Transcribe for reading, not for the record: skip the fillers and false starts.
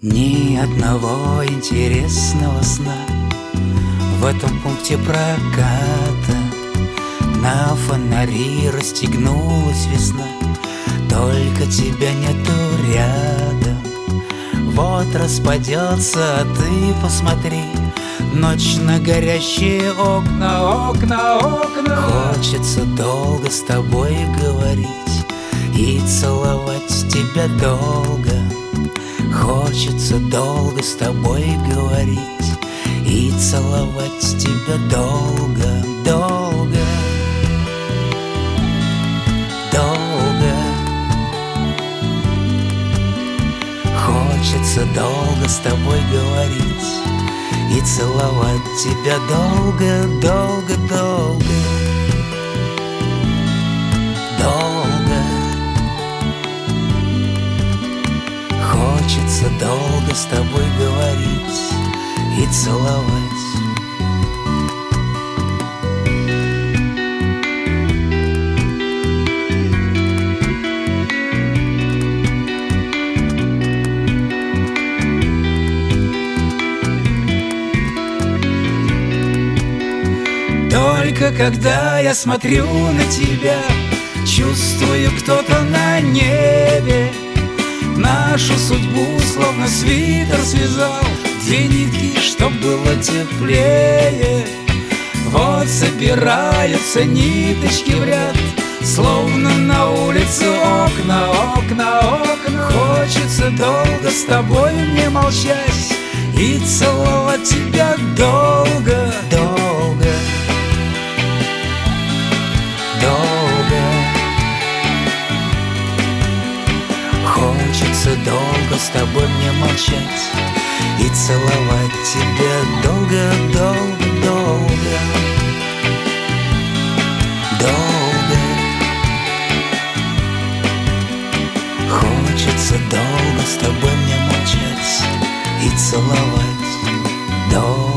Ни одного интересного сна в этом пункте проката. На фонари расстегнулась весна, только тебя нету рядом. Вот распадется, а ты посмотри, ночь на горящие окна, окна, окна. Хочется долго с тобой говорить и целовать тебя долго. Хочется долго с тобой говорить и целовать тебя долго, долго, долго. Хочется долго с тобой говорить и целовать тебя долго, долго, долго, долго. Хочется долго с тобой говорить и целовать. Только когда я смотрю на тебя, чувствую, кто-то на небе нашу судьбу словно свитер связал, две нитки, чтоб было теплее. Вот собираются ниточки в ряд, словно на улице окна, окна, окна. Хочется долго с тобой мне молчать и целовать тебя долго, долго, долго. Хочется долго с тобой мне молчать и целовать тебя долго, долго, долго, долго. Хочется долго с тобой мне молчать и целовать долго.